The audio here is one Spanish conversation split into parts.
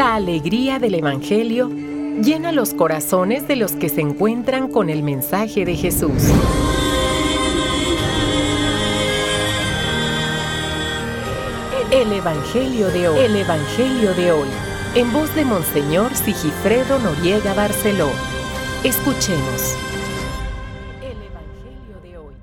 La alegría del Evangelio llena los corazones de los que se encuentran con el mensaje de Jesús. El Evangelio de hoy. El Evangelio de hoy. En voz de Monseñor Sigifredo Noriega Barceló. Escuchemos. El Evangelio de hoy.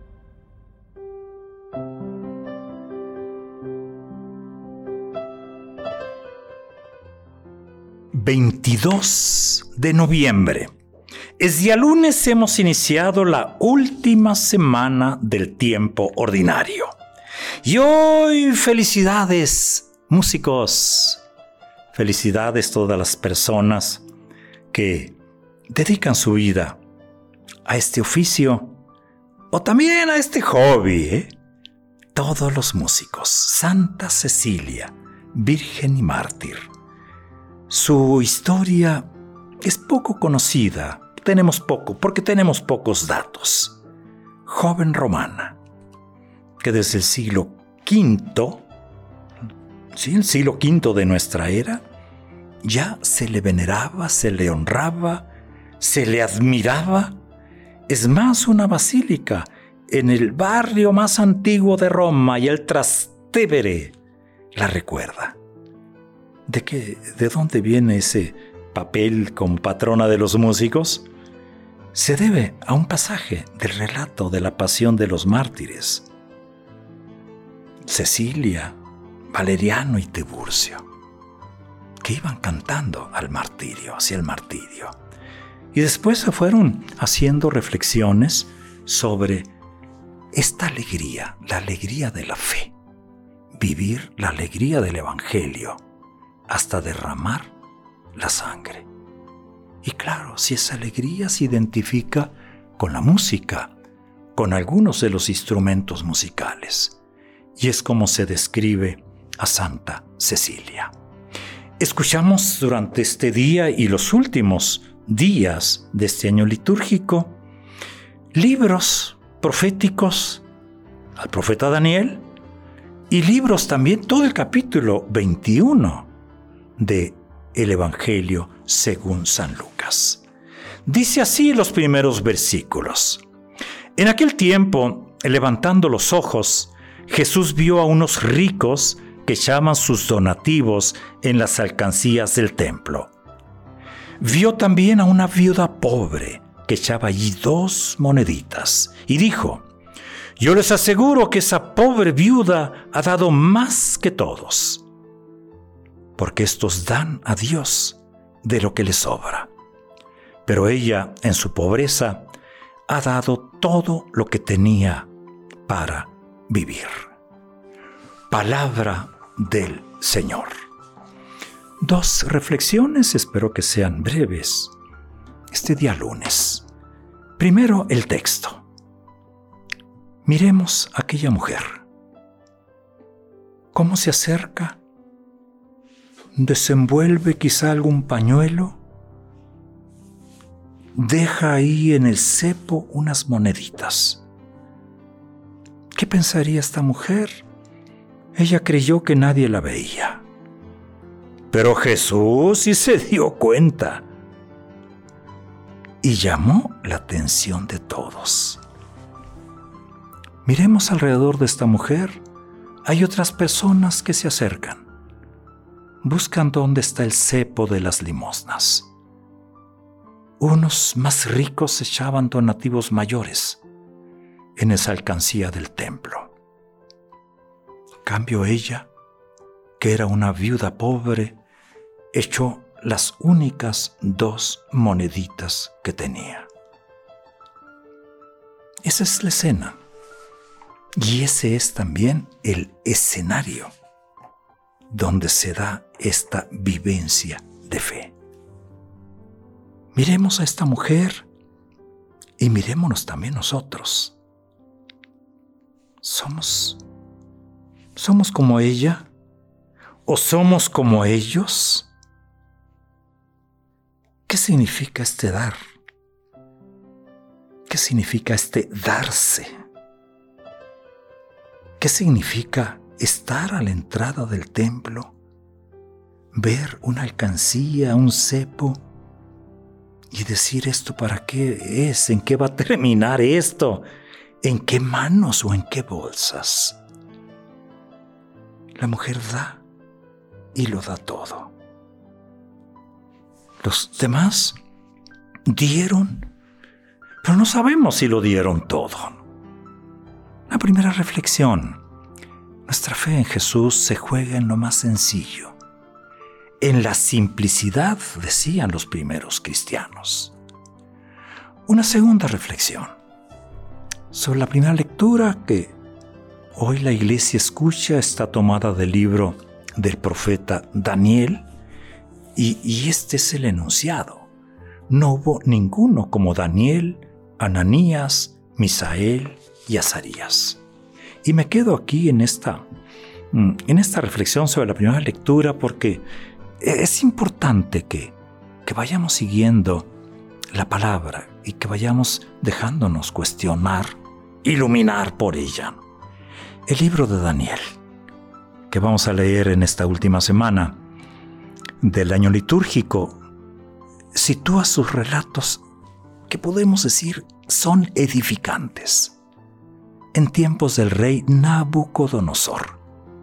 22 de noviembre. Es día lunes, hemos iniciado la última semana del tiempo ordinario. Y hoy, felicidades, músicos. Felicidades todas las personas que dedican su vida a este oficio o también a este hobby, Todos los músicos. Santa Cecilia, virgen y mártir. Su historia es poco conocida, porque tenemos pocos datos. Joven romana, que desde el siglo V, el siglo V de nuestra era, ya se le veneraba, se le honraba, se le admiraba. Es más, una basílica en el barrio más antiguo de Roma y el Trastevere la recuerda. ¿De dónde viene ese papel como patrona de los músicos? Se debe a un pasaje del relato de la pasión de los mártires. Cecilia, Valeriano y Tiburcio, que iban cantando hacia el martirio. Y después se fueron haciendo reflexiones sobre esta alegría, la alegría de la fe, vivir la alegría del Evangelio, hasta derramar la sangre. Y claro, si esa alegría se identifica con la música, con algunos de los instrumentos musicales. Y es como se describe a Santa Cecilia. Escuchamos durante este día y los últimos días de este año litúrgico libros proféticos al profeta Daniel y libros también, todo el capítulo 21 de el Evangelio según San Lucas. Dice así los primeros versículos. En aquel tiempo, levantando los ojos, Jesús vio a unos ricos que echaban sus donativos en las alcancías del templo. Vio también a una viuda pobre que echaba allí 2 moneditas y dijo: yo les aseguro que esa pobre viuda ha dado más que todos, porque estos dan a Dios de lo que les sobra. Pero ella, en su pobreza, ha dado todo lo que tenía para vivir. Palabra del Señor. 2 reflexiones, espero que sean breves, este día lunes. Primero, el texto. Miremos a aquella mujer. ¿Cómo se acerca? Desenvuelve quizá algún pañuelo, deja ahí en el cepo unas moneditas. ¿Qué pensaría esta mujer? Ella creyó que nadie la veía. Pero Jesús sí se dio cuenta y llamó la atención de todos. Miremos alrededor de esta mujer. Hay otras personas que se acercan. Buscan dónde está el cepo de las limosnas. Unos más ricos echaban donativos mayores en esa alcancía del templo. En cambio ella, que era una viuda pobre, echó las únicas 2 moneditas que tenía. Esa es la escena. Y ese es también el escenario donde se da esta vivencia de fe. Miremos a esta mujer y mirémonos también nosotros. ¿Somos como ella? ¿O somos como ellos? ¿Qué significa este dar? ¿Qué significa este darse? ¿Qué significa estar a la entrada del templo ver una alcancía, un cepo, y decir esto para qué es, en qué va a terminar esto, en qué manos o en qué bolsas. La mujer da y lo da todo. Los demás dieron, pero no sabemos si lo dieron todo. La primera reflexión: nuestra fe en Jesús se juega en lo más sencillo, en la simplicidad, decían los primeros cristianos. Una segunda reflexión sobre la primera lectura que hoy la iglesia escucha está tomada del libro del profeta Daniel, y este es el enunciado: no hubo ninguno como Daniel, Ananías, Misael y Azarías. Y me quedo aquí en esta reflexión sobre la primera lectura, porque es importante que vayamos siguiendo la palabra y que vayamos dejándonos cuestionar, iluminar por ella. El libro de Daniel, que vamos a leer en esta última semana del año litúrgico, sitúa sus relatos que podemos decir son edificantes en tiempos del rey Nabucodonosor.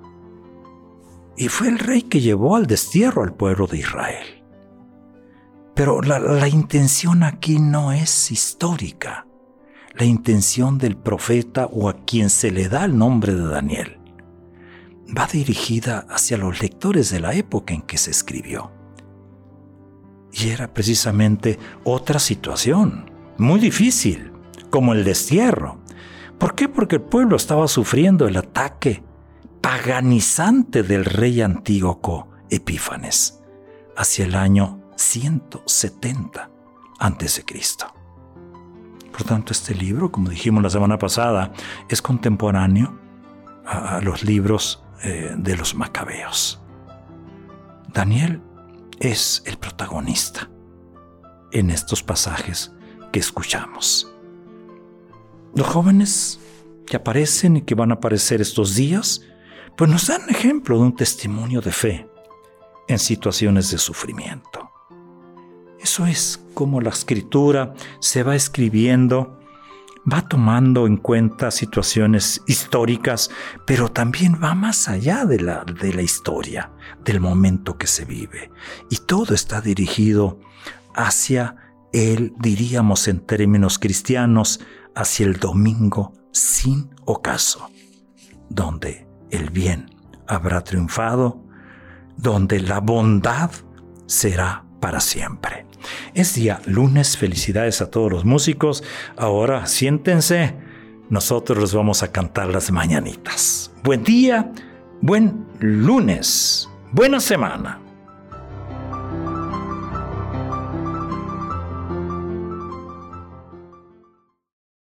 Y fue el rey que llevó al destierro al pueblo de Israel. Pero la intención aquí no es histórica. La intención del profeta, o a quien se le da el nombre de Daniel, va dirigida hacia los lectores de la época en que se escribió. Y era precisamente otra situación muy difícil, como el destierro. ¿Por qué? Porque el pueblo estaba sufriendo el ataque paganizante del rey Antíoco Epífanes hacia el año 170 a.C. Por tanto, este libro, como dijimos la semana pasada, es contemporáneo a los libros de los Macabeos. Daniel es el protagonista en estos pasajes que escuchamos. Los jóvenes que aparecen y que van a aparecer estos días, pues nos dan ejemplo de un testimonio de fe en situaciones de sufrimiento. Eso es como la escritura se va escribiendo, va tomando en cuenta situaciones históricas, pero también va más allá de la historia, del momento que se vive. Y todo está dirigido hacia diríamos en términos cristianos, hacia el domingo sin ocaso, donde el bien habrá triunfado, donde la bondad será para siempre. Es día lunes, felicidades a todos los músicos. Ahora siéntense, nosotros les vamos a cantar las mañanitas. Buen día, buen lunes, buena semana.